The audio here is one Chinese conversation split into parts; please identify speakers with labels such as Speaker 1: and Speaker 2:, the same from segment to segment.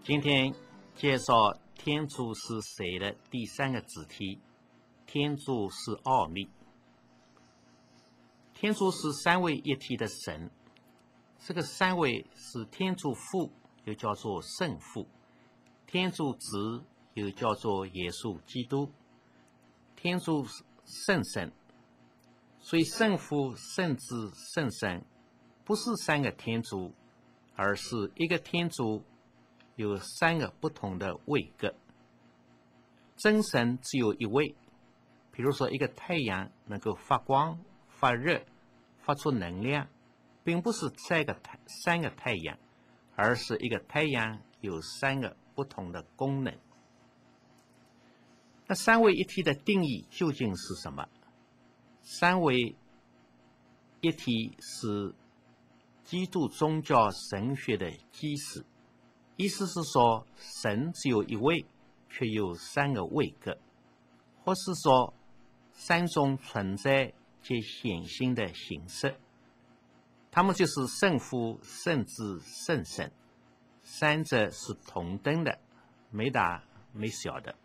Speaker 1: 今天介绍天主是谁的第三个子题，天主是奥秘。天主是三位一体的神，这个三位是天主父，又叫做圣父；天主子，又叫做耶稣基督；天主圣神。所以圣父、圣子、圣神不是三个天主，而是一个天主有三个不同的位格。真神只有一位，比如说一个太阳能够发光、发热、发出能量，并不是三个太阳，而是一个太阳有三个不同的功能。那三位一体的定义究竟是什么？三位一体是基督宗教神学的基石，意思是说神只有一位，却有三个位格，或是说三种存在皆显性的形式，他们就是圣父、圣子、圣神，三者是同等的，没大没小的。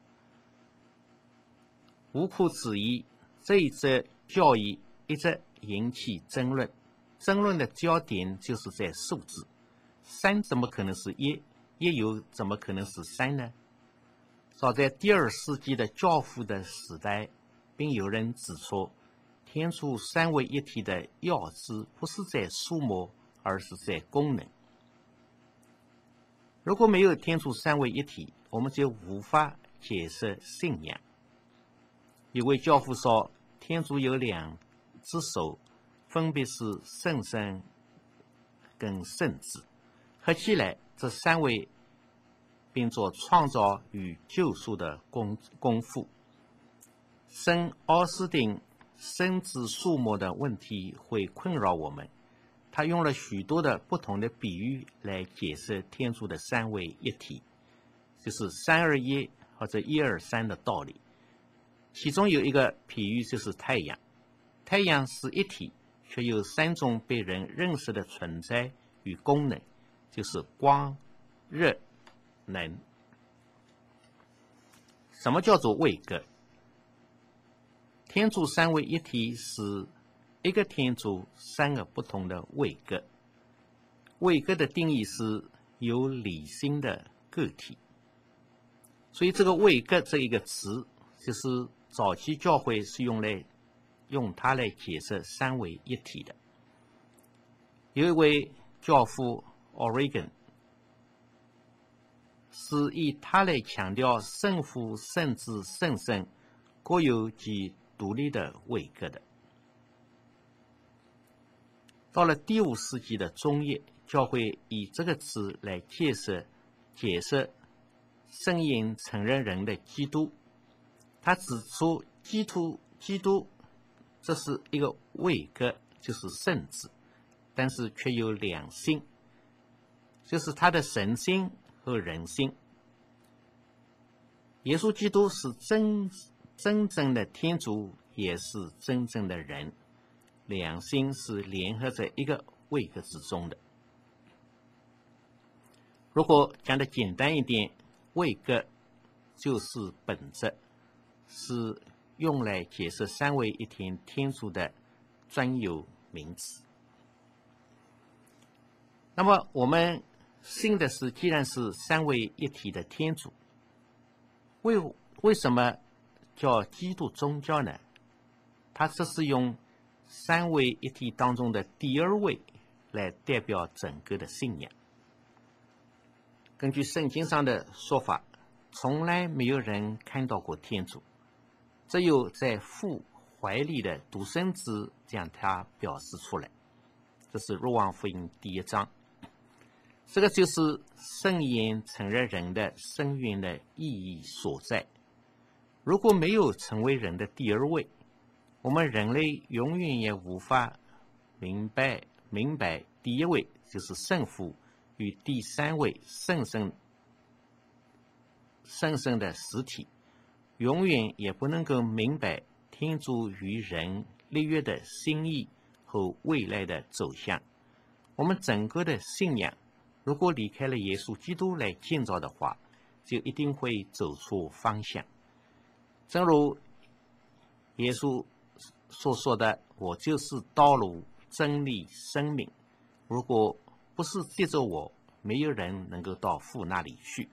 Speaker 1: 无可置疑，这一则教义一直引起争论，争论的焦点就是在数字，三怎么可能是一，一又怎么可能是三呢？早在第2世纪的教父的时代，并有人指出，天主三位一体的要旨不是在数目，而是在功能。如果没有天主三位一体，我们就无法解释信仰。有位教父说，天主有2只手，分别是圣神跟圣子，合起来这三位并做创造与救赎的功夫。圣奥斯丁生子数目的问题会困扰我们，他用了许多的不同的比喻来解释天主的三位一体，就是3-2-1或者1-2-3的道理。其中有一个比喻就是太阳，太阳是一体，却有3种被人认识的存在与功能，就是光、热、能。什么叫做位格？天主三位一体是一个天主3个不同的位格。位格的定义是有理性的个体，所以这个位格这一个词，就是早期教会是用它来解释三位一体的。有一位教父 Origen 是以他来强调圣父、圣子、圣神各有其独立的位格的。到了第5世纪的中叶，教会以这个词来解释圣言承认人的基督。他指出基督这是一个位格，就是圣子，但是却有2性，就是他的神性和人性。耶稣基督是真正的天主，也是真正的人，2性是联合在一个位格之中的。如果讲得简单一点，位格就是本质，是用来解释三位一体天主的专有名词。那么我们信的是，既然是三位一体的天主，为什么叫基督宗教呢？它这是用三位一体当中的第2位来代表整个的信仰。根据圣经上的说法，从来没有人看到过天主，只有在父怀里的独生子将他表示出来。这是若望福音第1章。这个就是圣言承认人的深远的意义所在。如果没有成为人的第2位，我们人类永远也无法明白第1位就是圣父与第3位圣神的实体，永远也不能够明白天主与人立约的心意和未来的走向。我们整个的信仰如果离开了耶稣基督来建造的话，就一定会走错方向。正如耶稣所说的：“我就是道路、真理、生命。如果不是借着我，没有人能够到父那里去。”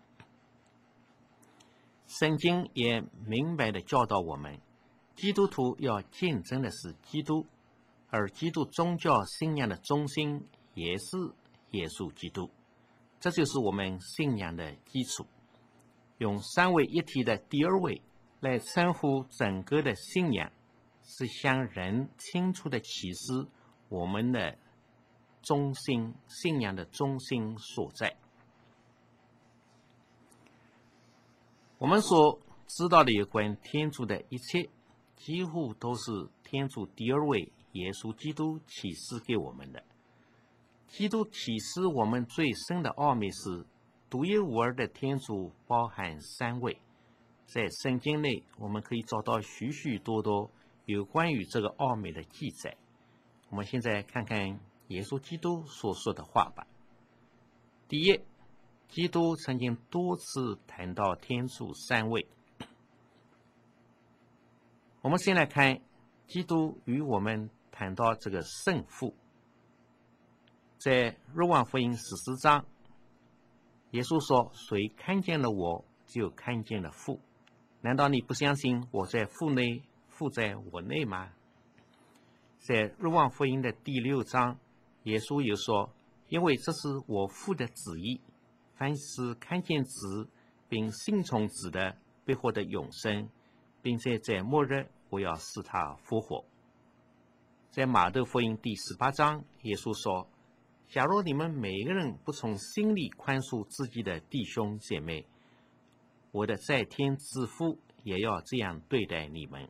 Speaker 1: 圣经也明白地教导我们，基督徒要见证的是基督，而基督宗教信仰的中心也是耶稣基督。这就是我们信仰的基础。用三位一体的第二位来称呼整个的信仰，是向人清楚地启示我们的中心，信仰的中心所在。我们所知道的有关天主的一切，几乎都是天主第二位耶稣基督启示给我们的。基督启示我们最深的奥秘是，独一无二的天主包含三位。在圣经内，我们可以找到许许多多有关于这个奥秘的记载。我们现在看看耶稣基督所说的话吧。第一，基督曾经多次谈到天主三位。我们先来看基督与我们谈到这个圣父。在若望福音14章，耶稣说：“谁看见了我，就看见了父。难道你不相信我在父内，父在我内吗？”在若望福音的第6章，耶稣又说：“因为这是我父的旨意，凡是看见子并信从子的，必获得永生，并且在末日我要使他复活。”在马窦福音第18章，耶稣说：“假如你们每个人不从心里宽恕自己的弟兄姐妹，我的在天之父也要这样对待你们。”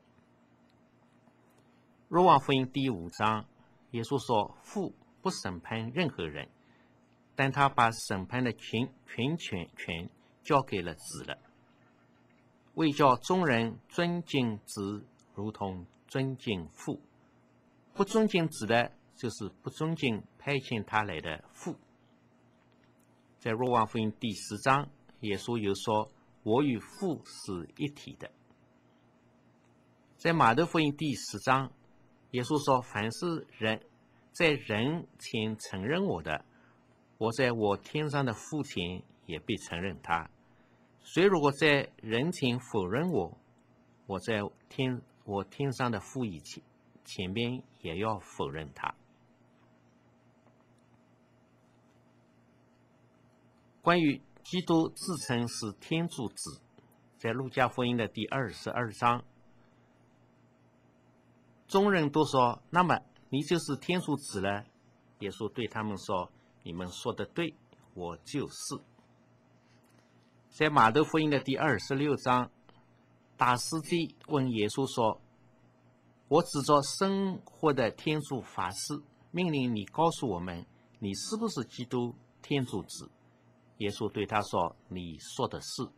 Speaker 1: 若望福音第5章，耶稣说：“父不审判任何人，但他把审判的权交给了子了，为叫众人尊敬子，如同尊敬父。不尊敬子的，就是不尊敬派遣他来的父。”在若望福音第10章，耶稣又说：“我与父是一体的。”在马窦福音第10章，耶稣说：“凡是人在人前承认我的，我在我天上的父前也必承认他。谁如果在人前否认我，我在我天上的父前边也要否认他。”关于基督自称是天主子，在路加福音的第22章，众人都说：“那么你就是天主子了。”耶稣对他们说：“你们说的对，我就是。”在马窦福音的第26章，大司祭问耶稣说：“我指着生活的天主发誓，命令你告诉我们，你是不是基督天主子？”耶稣对他说：“你说的是。”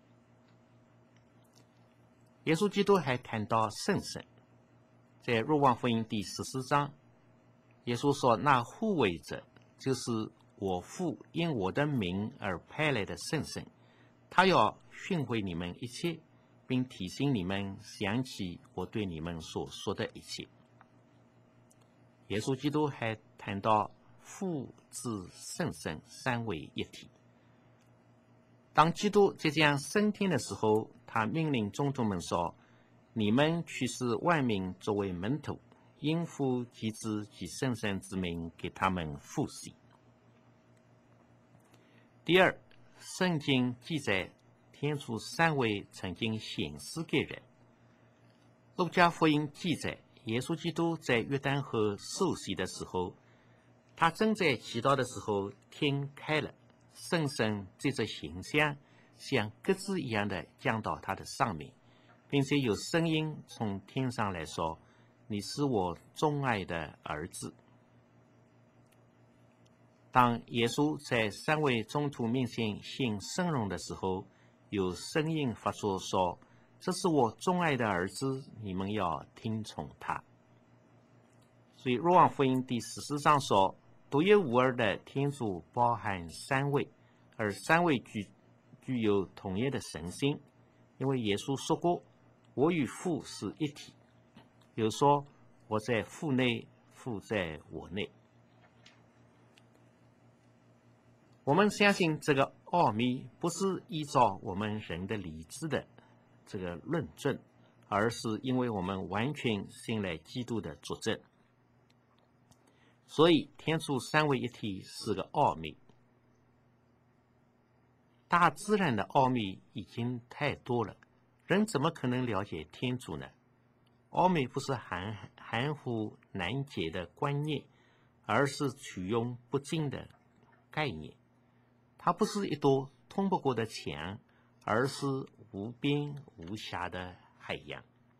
Speaker 1: 耶稣基督还谈到圣神。在若望福音第14章，耶稣说：“那护卫者就是我父因我的名而派来的圣神，他要训诲你们一切，并提醒你们想起我对你们所说的一切。”耶稣基督还谈到父、子、圣神三位一体。当基督即将升天的时候，他命令宗徒们说：“你们去使万民作为门徒，因父及子及圣神之名给他们复习。”第二，圣经记载天主三位曾经显示给人。路加福音记载，耶稣基督在约旦河受洗的时候，他正在祈祷的时候，天开了，圣神借着形象像鸽子一样的降到他的上面，并且有声音从天上来说：“你是我钟爱的儿子。”当耶稣在三位宗徒面前显圣容的时候，有声音发出说：“这是我钟爱的儿子，你们要听从他。”所以若望福音第14章说：“ 独一无二的天主包含三位，而三位具有同一的神性，因为耶稣说过：“我与父是一体。”有说：“我在父内，父在我内。”我们相信这个奥秘不是依照我们人的理智的这个论证，而是因为我们完全信赖基督的作证。所以天主三位一体是个奥秘。大自然的奥秘已经太多了，人怎么可能了解天主呢？奥秘不是含糊难解的观念，而是取用不尽的概念。它不是一朵通不过的墙，而是无边无暇的海洋。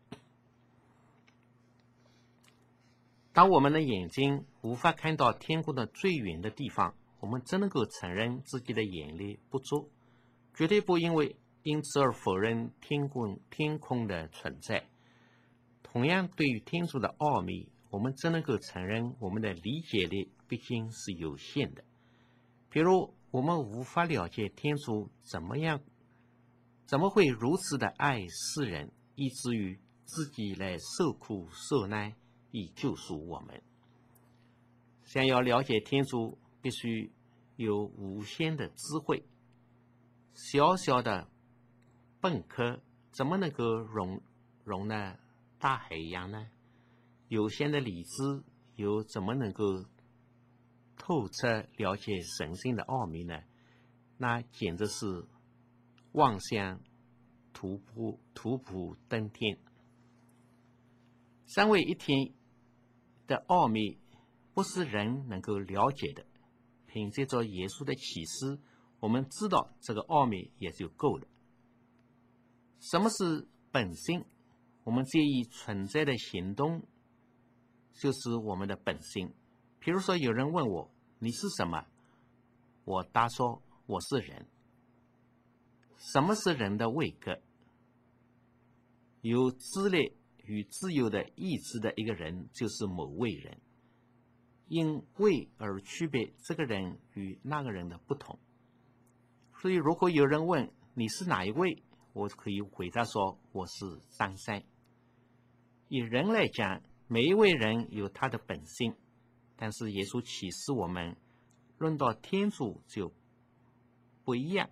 Speaker 1: 当我们的眼睛无法看到天空的最远的地方，我们只能够承认自己的眼力不足，绝对不因此而否认天空的存在。同样，对于天主的奥秘，我们只能够承认我们的理解力毕竟是有限的。比如，我们无法了解天主怎么会如此的爱世人，以至于自己来受苦受难，以救赎我们。想要了解天主，必须有无限的智慧。小小的蚌壳怎么能够容纳大海洋呢？有限的理智又怎么能够透彻了解神性的奥秘呢？那简直是妄想徒步登天。三位一体的奥秘不是人能够了解的，凭借着耶稣的启示，我们知道这个奥秘也就够了。什么是本性？我们介意存在的行动就是我们的本性。比如说，有人问我：“你是什么？”我答说：“我是人。”什么是人的位格？有自立与自由的意志的一个人就是某位人，因位而区别这个人与那个人的不同。所以如果有人问你是哪一位，我可以回答说我是张三。以人来讲，每一位人有他的本性，但是耶稣启示我们，论到天主就不一样。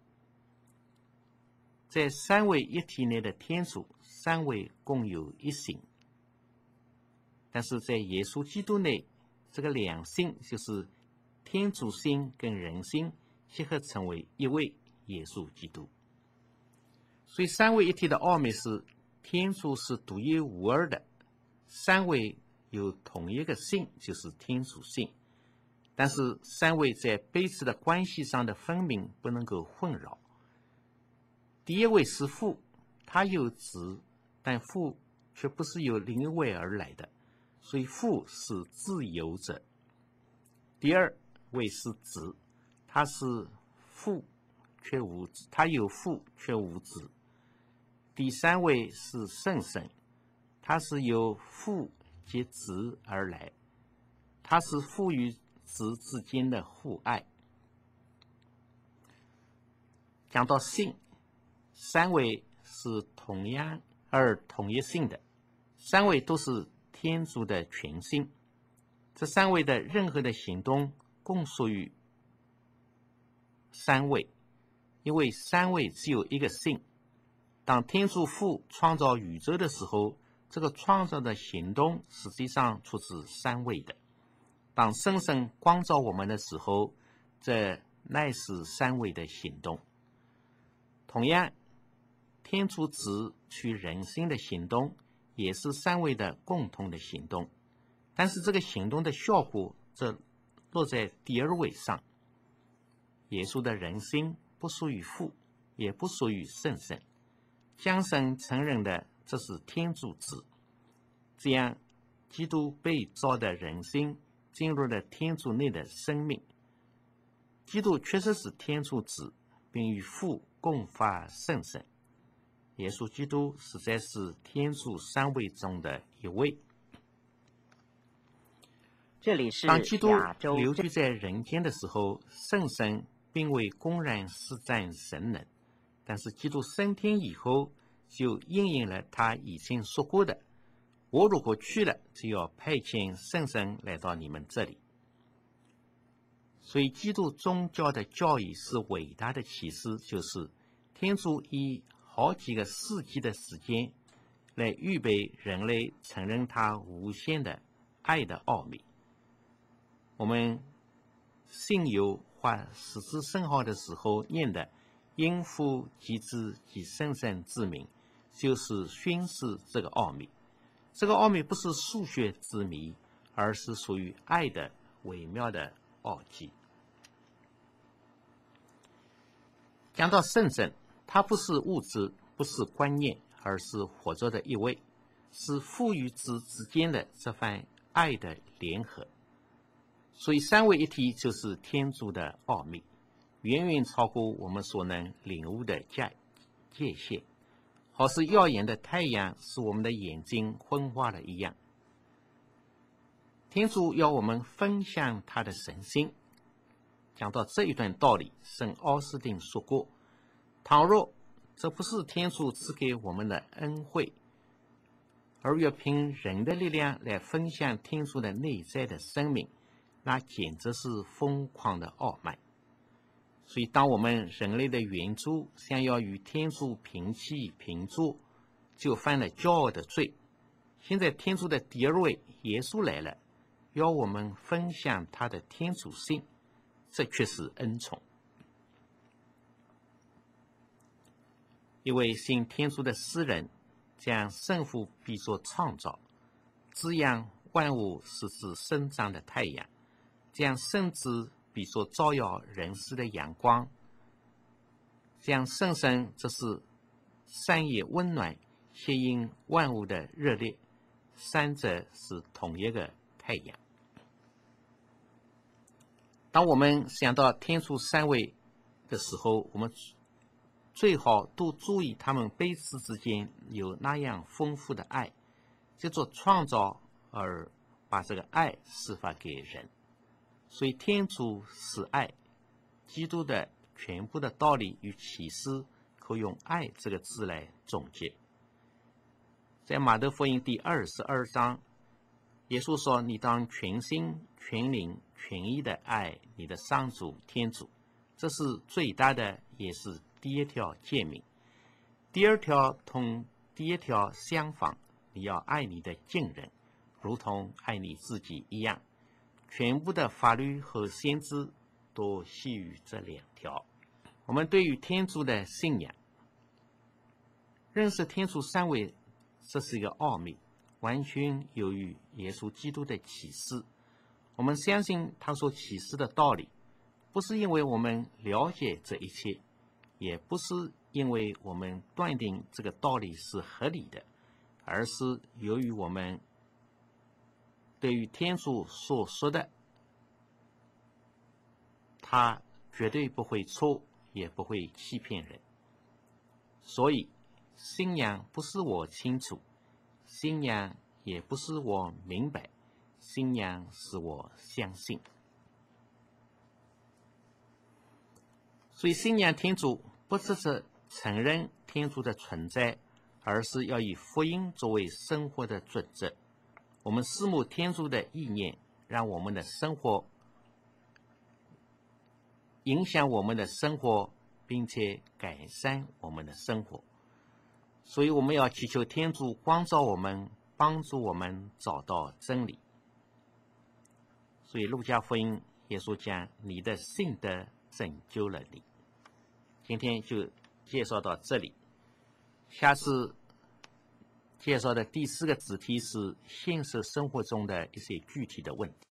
Speaker 1: 在三位一体内的天主，三位共有一性，但是在耶稣基督内，这个两性就是天主性跟人性结合成为一位耶稣基督。所以三位一体的奥秘是天主是独一无二的，三位有同一个性，就是天主性，但是三位在彼此的关系上的分明不能够混淆。第一位是父，他有子，但父却不是由另一位而来的，所以父是自由者。第二位是子，他是父却无子，他有父却无子。第三位是圣神，他是由父及子而来，他是父与子之间的互爱。讲到性，三位是同样而同一性的，三位都是天主的全性。这三位的任何的行动共属于三位，因为三位只有一个性。当天主父创造宇宙的时候，这个创造的行动实际上出自三位的。当圣神光照我们的时候，这乃是三位的行动。同样，天主子取人性的行动也是三位的共同的行动，但是这个行动的效果则落在第二位上。耶稣的人性不属于父，也不属于圣神，将神承认的这是天主子，这样基督被造的人性进入了天主内的生命。基督确实是天主子，并与父共发圣神。耶稣基督实在是天主三位中的一位。
Speaker 2: 这里是
Speaker 1: 当基督
Speaker 2: 亚洲
Speaker 1: 流居在人间的时候，圣神并未公然施展神能，但是基督升天以后，就应验了他以前说过的：我如果去了，就要派遣圣神来到你们这里。所以基督宗教的教义是伟大的启示，就是天主以好几个世纪的时间来预备人类承认他无限的爱的奥秘。我们信友或使之圣号的时候念的因父及子及圣神之名，就是宣示这个奥秘。这个奥秘不是数学之谜，而是属于爱的微妙的奥迹。讲到圣神，它不是物质，不是观念，而是活着的一位，是父与子之间的这番爱的联合。所以三位一体就是天主的奥秘，远远超过我们所能领悟的界限，好似耀眼的太阳使我们的眼睛昏花了一样。天主要我们分享他的神性。讲到这一段道理，圣奥斯定说过，倘若这不是天主赐给我们的恩惠，而要凭人的力量来分享天主的内在的生命，那简直是疯狂的傲慢。所以当我们人类的原主想要与天主平起平坐，就犯了骄傲的罪。现在天主的第二位耶稣来了，要我们分享他的天主性，这却是恩宠。一位信天主的诗人将圣父比作创造、滋养万物使之生长的太阳，将圣子比作照耀人世的阳光，将圣神则是散野温暖吸引万物的热烈，三者是同一个太阳。当我们想到天主三位的时候，我们最好都注意他们彼此之间有那样丰富的爱，借着创造而把这个爱释放给人。所以天主是爱，基督的全部的道理与启示可用爱这个字来总结。在马太福音第22章，耶稣说，你当全心全灵全意的爱你的上主天主，这是最大的，也是第一条诫命。第二条同第一条相仿，你要爱你的近人如同爱你自己一样。全部的法律和先知都系于这两条。我们对于天主的信仰，认识天主三位，这是一个奥秘，完全由于耶稣基督的启示。我们相信他所启示的道理，不是因为我们了解这一切，也不是因为我们断定这个道理是合理的，而是由于我们对于天主所说的，他绝对不会错，也不会欺骗人。所以信仰不是我清楚，信仰也不是我明白，信仰是我相信。所以信仰天主不只是承认天主的存在，而是要以福音作为生活的准则。我们思慕天主的意念，让我们的生活影响我们的生活，并且改善我们的生活。所以我们要祈求天主光照我们，帮助我们找到真理。所以路加福音耶稣讲，你的信德拯救了你。今天就介绍到这里，下次介绍的第4个主题是现实生活中的一些具体的问题。